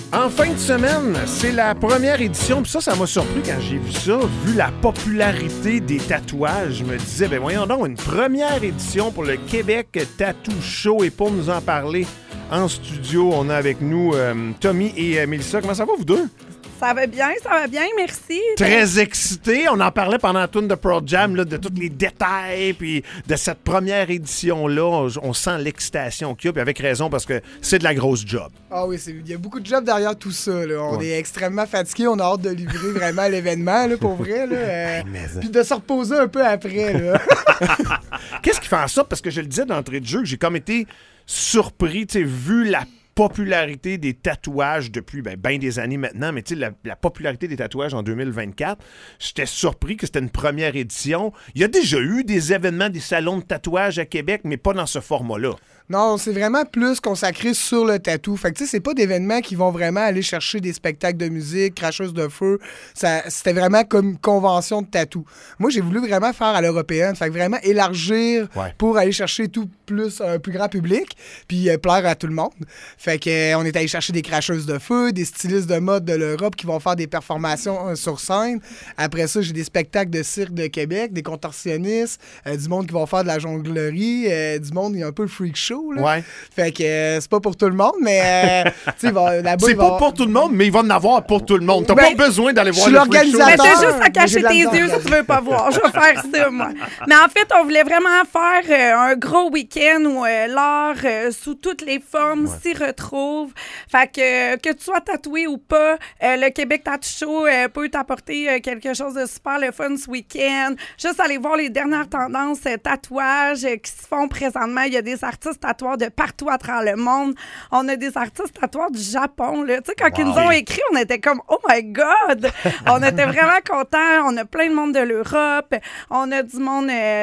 En fin de semaine, c'est la première édition. Puis ça m'a surpris quand j'ai vu ça. Vu la popularité des tatouages, je me disais, ben voyons donc, une première édition pour le Québec Tattoo Show. Et pour nous en parler en studio, on a avec nous Tommy et Mélissa. Comment ça va, vous deux? Ça va bien, merci. Très excité. On en parlait pendant la tourne de Pearl Jam, là, de tous les détails, puis de cette première édition-là. On sent l'excitation qu'il y a, puis avec raison, parce que c'est de la grosse job. Ah oui, il y a beaucoup de job derrière tout ça. Là. On est extrêmement fatigués. On a hâte de livrer vraiment l'événement, là, pour vrai. Puis de se reposer un peu après. Là. Qu'est-ce qui fait en sorte? Parce que je le disais d'entrée de jeu, que j'ai comme été surpris, tu sais, vu la popularité des tatouages depuis bien des années maintenant, mais tu sais, la popularité des tatouages en 2024, j'étais surpris que c'était une première édition. Il y a déjà eu des événements, des salons de tatouage à Québec, mais pas dans ce format-là. Non, c'est vraiment plus consacré sur le tatou. Fait que tu sais, c'est pas d'événements qui vont vraiment aller chercher des spectacles de musique, cracheuses de feu. C'était vraiment comme convention de tatou. Moi, j'ai voulu vraiment faire à l'européenne. Fait que vraiment élargir pour aller chercher un plus grand public, puis plaire à tout le monde. Fait que on est allé chercher des cracheuses de feu, des stylistes de mode de l'Europe qui vont faire des performations sur scène. Après ça, j'ai des spectacles de cirque de Québec, des contorsionnistes, du monde qui vont faire de la jonglerie, du monde, il y a un peu le freak show. Là. Ouais. Fait que c'est pas pour tout le monde, mais là-bas, c'est pas pour tout le monde, mais il va en avoir pour tout le monde. T'as pas besoin d'aller voir le freak show. Mais t'as juste à cacher tes yeux si tu veux pas voir. Je vais faire ça, moi. Mais en fait, on voulait vraiment faire un gros week-end où l'art, sous toutes les formes, s'y retrouve. Fait que tu sois tatoué ou pas, le Québec Tattoo Show peut t'apporter quelque chose de super le fun ce week-end. Juste aller voir les dernières tendances tatouages qui se font présentement. Il y a des artistes tatoueurs de partout à travers le monde. On a des artistes tatoueurs du Japon. Tu sais, quand ils nous ont écrit, on était comme « Oh my God! » On était vraiment contents. On a plein de monde de l'Europe. On a du monde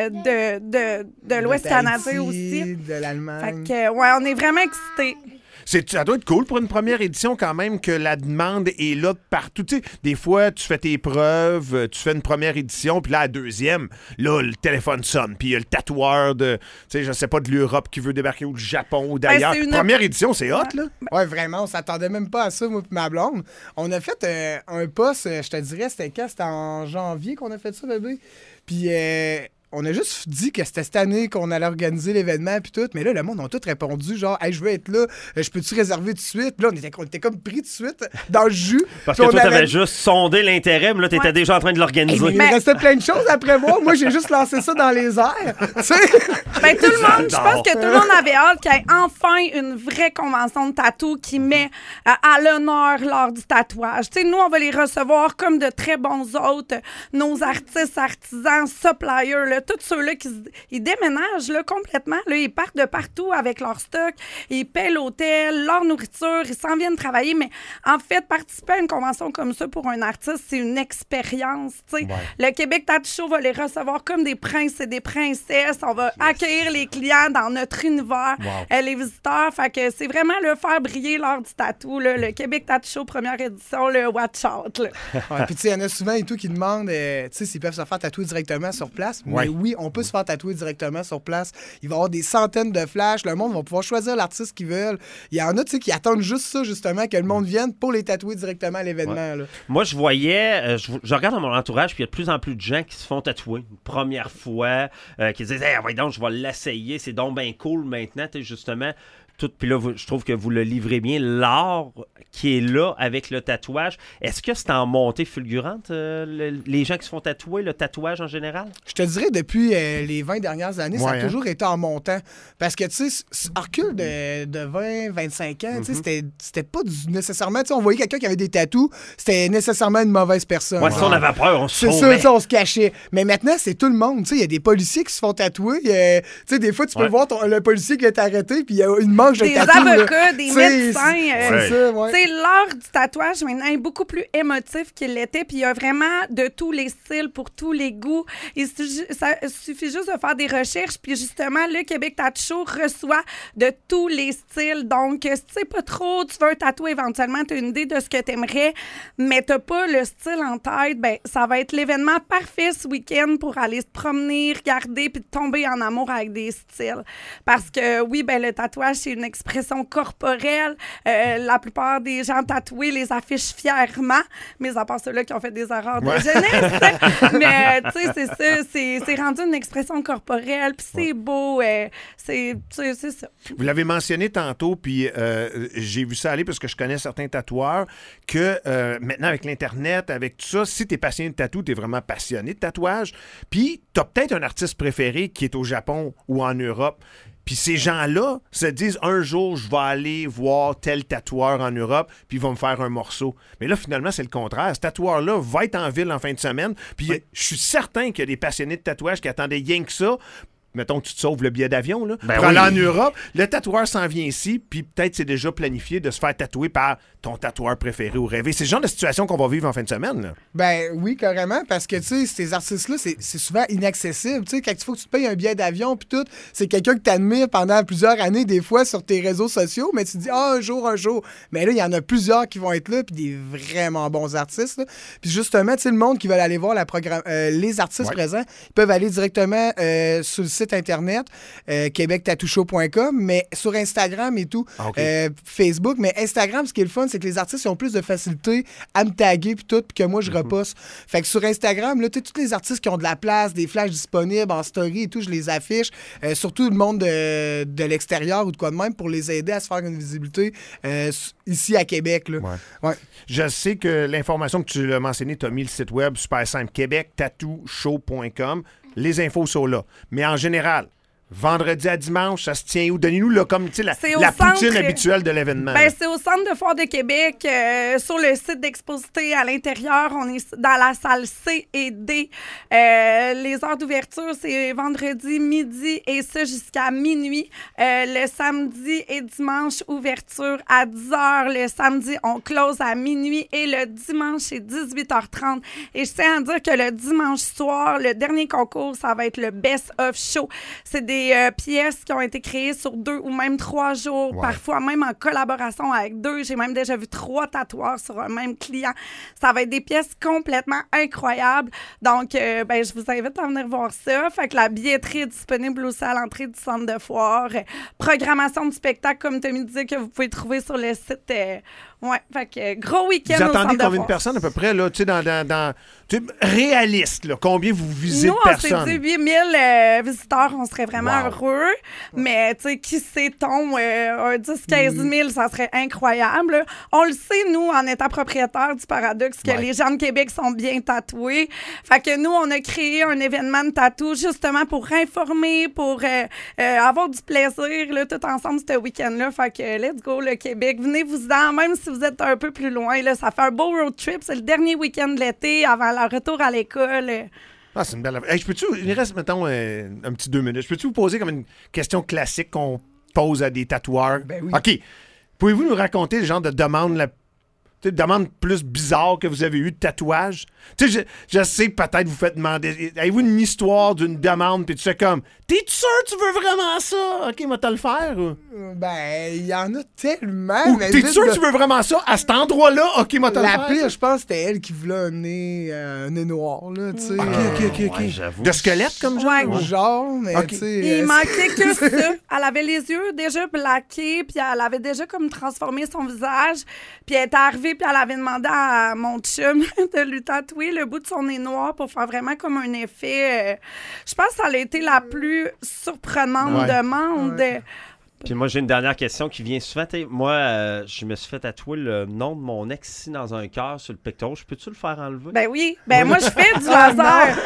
de l'Ouest canadien aussi. De l'Allemagne. Fait que, on est vraiment excités. Ça doit être cool pour une première édition quand même que la demande est là de partout. Tu sais, des fois, tu fais tes preuves, tu fais une première édition, puis là, la deuxième, là, le téléphone sonne, puis il y a le tatoueur de, tu sais, je sais pas, de l'Europe qui veut débarquer ou du Japon ou d'ailleurs. Première édition, c'est hot, là? Ouais, vraiment, on s'attendait même pas à ça, moi et ma blonde. On a fait un post, je te dirais, c'était quand? C'était en janvier qu'on a fait ça, bébé. Puis on a juste dit que c'était cette année qu'on allait organiser l'événement puis tout, mais là, le monde a tout répondu, genre, hey, je veux être là, je peux-tu réserver tout de suite? Puis là, on était comme pris tout de suite dans le jus. Parce que toi, t'avais juste sondé l'intérêt, mais là, t'étais déjà en train de l'organiser. Il restait plein de choses après moi. Moi, j'ai juste lancé ça dans les airs. Tu sais? Ben, tout le monde, je pense que tout le monde avait hâte qu'il y ait enfin une vraie convention de tatou qui met à l'honneur l'art du tatouage. Tu sais, nous, on va les recevoir comme de très bons hôtes, nos artistes, artisans, suppliers, là, tous ceux-là ils déménagent là, complètement. Là, ils partent de partout avec leur stock. Ils paient l'hôtel, leur nourriture. Ils s'en viennent travailler. Mais en fait, participer à une convention comme ça pour un artiste, c'est une expérience. Le Québec Tattoo Show va les recevoir comme des princes et des princesses. On va accueillir les clients dans notre univers, les visiteurs. Fait que c'est vraiment faire briller l'art du tatou. Là, le Québec Tattoo Show, première édition, le watch out. Puis tu sais, il y en a souvent et tout qui demandent s'ils peuvent se faire tatouer directement sur place. Mais oui, on peut se faire tatouer directement sur place. Il va y avoir des centaines de flashs. Le monde va pouvoir choisir l'artiste qu'ils veulent. Il y en a qui attendent juste ça, justement, que le monde vienne pour les tatouer directement à l'événement. Là. Moi, je voyais, je regarde dans mon entourage, puis il y a de plus en plus de gens qui se font tatouer une première fois, qui disent « Hey, voyons donc, je vais l'essayer, c'est donc bien cool maintenant. » Justement, puis là, je trouve que vous le livrez bien, l'art qui est là avec le tatouage. Est-ce que c'est en montée fulgurante, les gens qui se font tatouer, le tatouage en général? Je te dirais, depuis les 20 dernières années, ça a toujours été en montant. Parce que, tu sais, en recul de 20, 25 ans, tu sais, c'était pas nécessairement... Tu sais, on voyait quelqu'un qui avait des tatous, c'était nécessairement une mauvaise personne. Ouais, si on avait peur, on se sauvait. C'est ça, on se cachait. Mais maintenant, c'est tout le monde. Tu sais, il y a des policiers qui se font tatouer. Tu sais, des fois, tu peux voir le policier qui va t'arrêter, puis il y a une manche de tatou. Des avocats, des médecins. C'est ça, ouais. Tu sais, l'art du tatouage, maintenant, est beaucoup plus émotif qu'il l'était, puis il y a vraiment de tous les styles, pour tous les goûts. Ça suffit juste de faire des recherches, puis justement, le Québec Tattoo Show reçoit de tous les styles. Donc, si tu sais pas trop, tu veux un tatou éventuellement, tu as une idée de ce que tu aimerais, mais tu pas le style en tête, ben ça va être l'événement parfait ce week-end pour aller se promener, regarder, puis tomber en amour avec des styles. Parce que, oui, ben le tatouage, c'est une expression corporelle. La plupart des gens tatoués les affichent fièrement, mais à part ceux-là qui ont fait des erreurs de jeunesse. Mais tu sais, c'est ça, c'est rendu une expression corporelle, puis c'est beau. C'est ça. Vous l'avez mentionné tantôt, puis j'ai vu ça aller parce que je connais certains tatoueurs, que maintenant, avec l'Internet, avec tout ça, si t'es passionné de tatou, t'es vraiment passionné de tatouage, puis t'as peut-être un artiste préféré qui est au Japon ou en Europe. Puis ces gens-là se disent, un jour, je vais aller voir tel tatoueur en Europe, puis il va me faire un morceau. Mais là, finalement, c'est le contraire. Ce tatoueur-là va être en ville en fin de semaine, puis je suis certain qu'il y a des passionnés de tatouage qui attendaient rien que ça. Mettons que tu te sauves le billet d'avion, là, pour aller en Europe. Le tatoueur s'en vient ici, puis peut-être c'est déjà planifié de se faire tatouer par ton tatoueur préféré ou rêvé. C'est le genre de situation qu'on va vivre en fin de semaine, là. Ben oui, carrément, parce que, tu sais, ces artistes-là, c'est souvent inaccessible. Tu sais, quand il faut que tu te payes un billet d'avion, puis tout, c'est quelqu'un que tu admires pendant plusieurs années, des fois, sur tes réseaux sociaux, mais tu te dis, un jour. Mais là, il y en a plusieurs qui vont être là, puis des vraiment bons artistes, là. Puis justement, tu sais, le monde qui veut aller voir les artistes présents, ils peuvent aller directement sur le site Internet, québectatoueshow.com, mais sur Instagram et tout, Facebook. Mais Instagram, ce qui est le fun, c'est que les artistes ont plus de facilité à me taguer puis tout, puis que moi, je reposte. Fait que sur Instagram, là, tu sais, tous les artistes qui ont de la place, des flashs disponibles en story et tout, je les affiche. Surtout le monde de l'extérieur ou de quoi de même pour les aider à se faire une visibilité ici à Québec. Là. Ouais. Je sais que l'information que tu l'as mentionné, tu as mis le site web super simple, québectatoueshow.com. Les infos sont là. Mais en général, vendredi à dimanche, ça se tient où? Donnez-nous là, comme la poutine habituelle de l'événement. Ben, c'est au Centre de foire de Québec, sur le site d'Exposité à l'intérieur. On est dans la salle C et D. Les heures d'ouverture, c'est vendredi midi et ça jusqu'à minuit. Le samedi et dimanche, ouverture à 10h. Le samedi, on close à minuit et le dimanche, c'est 18h30. Et je tiens à dire que le dimanche soir, le dernier concours, ça va être le Best of Show. C'est des pièces qui ont été créées sur 2 ou même 3 jours, parfois même en collaboration avec 2. J'ai même déjà vu 3 tatoueurs sur un même client. Ça va être des pièces complètement incroyables. Donc, je vous invite à venir voir ça. Fait que la billetterie est disponible aussi à l'entrée du centre de foire. Programmation du spectacle, comme Tommy disait, que vous pouvez trouver sur le site. Fait que gros week-end au centre de foire. Vous attendez combien de personnes à peu près, là, tu sais, dans réaliste, là, combien vous visez de personnes? Nous, on s'est dit 8000 visiteurs, on serait vraiment heureux. Mais, tu sais, qui sait-on, un 10-15 000, ça serait incroyable. Là. On le sait, nous, en étant propriétaires du Paradoxe, que les gens de Québec sont bien tatoués. Fait que nous, on a créé un événement de tatou justement pour informer, pour avoir du plaisir, là, tout ensemble, ce week-end-là. Fait que let's go, le Québec. Venez-vous-en, même si vous êtes un peu plus loin. Là, ça fait un beau road trip. C'est le dernier week-end de l'été avant le retour à l'école. Ah, c'est une belle affaire. Hey, il reste, mettons, un petit 2 minutes. Je peux-tu vous poser comme une question classique qu'on pose à des tatoueurs? Ben oui. OK. Pouvez-vous nous raconter le genre de demande plus bizarre que vous avez eu de tatouage? Tu sais, je sais, peut-être vous faites demander. Avez-vous une histoire d'une demande, puis tu fais comme, t'es-tu sûr que tu veux vraiment ça? OK, moi, t'as le faire? Ou? Ben, il y en a tellement. Ou t'es sûr que tu veux vraiment ça? À cet endroit-là? OK, moi, t'as le faire? La pire, je pense, c'était elle qui voulait un nez noir, là, tu sais. OK. J'avoue. De squelette, comme genre? Ouais. Genre, mais tu sais... Il manquait que ça. Elle avait les yeux déjà blaqués, puis elle avait déjà comme transformé son visage. Puis elle était arrivée, puis elle avait demandé à mon chum de lui tatouer le bout de son nez noir pour faire vraiment comme un effet. Je pense que ça a été la plus surprenante demande. Puis moi, j'ai une dernière question qui vient souvent. Moi, je me suis fait tatouer le nom de mon ex ici dans un cœur sur le pectoral. Peux-tu le faire enlever? Ben oui. Ben moi, je fais du laser.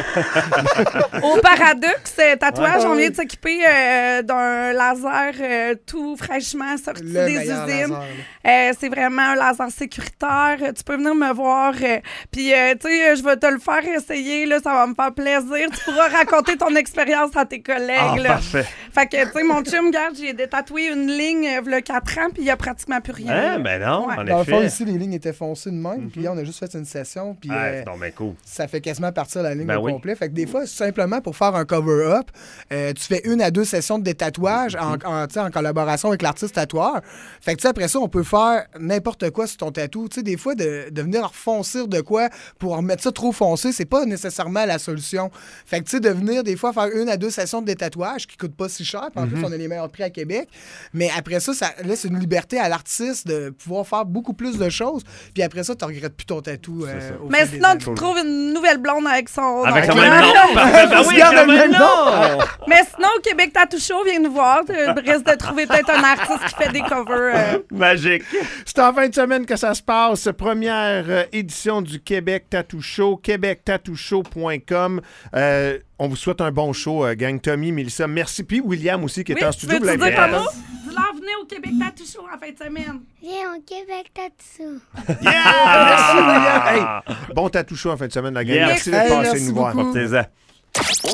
Au Paradoxe tatouage, on vient de s'équiper d'un laser tout fraîchement sorti des usines. C'est vraiment un laser sécuritaire. Tu peux venir me voir. Puis, tu sais, je vais te le faire essayer. Là, ça va me faire plaisir. Tu pourras raconter ton expérience à tes collègues. Parfait. Fait que, tu sais, mon chum, regarde, j'ai tatoué une ligne il y a 4 ans, puis il n'y a pratiquement plus rien. Ben non, en Dans le fond, effet. ici, les lignes étaient foncées de même, puis là, on a juste fait une session, puis cool. ça fait quasiment partir la ligne au oui. complet. Fait que des fois, simplement pour faire un cover-up, tu fais 1 à 2 sessions de détatouage en collaboration avec l'artiste tatoueur. Fait que après ça, on peut faire n'importe quoi sur ton tatou. Tu sais, des fois, de venir refoncer de quoi pour remettre ça trop foncé, c'est pas nécessairement la solution. Fait que tu sais, de venir des fois faire 1 à 2 sessions de détatouage qui coûtent pas si cher, puis en plus, on a les meilleurs prix à Québec. Mais après ça laisse une liberté à l'artiste de pouvoir faire beaucoup plus de choses. Puis après ça, tu regrettes plus ton tatou. Mais sinon, tu trouves une nouvelle blonde avec son Avec nom. le même nom. Parfait. Ben oui, avec le même nom. Mais sinon, au Québec Tattoo Show, viens nous voir. Tu risques de trouver peut-être un artiste qui fait des covers. Magique. C'est en fin de semaine que ça se passe. Première édition du Québec Tattoo Show, québectattooshow.com. On vous souhaite un bon show, gang. Tommy, Mélissa, merci. Puis William aussi qui est en studio. Veux-tu dire comme nous? Dis-leur, venez au Québec Tattoo Show en fin de semaine. Viens au Québec Tattoo Show. Yeah! Merci, William. Hey, bon tattoo show en fin de semaine, la gang. Yeah. Merci d'être passé Merci nous voir. beaucoup. Portez-en.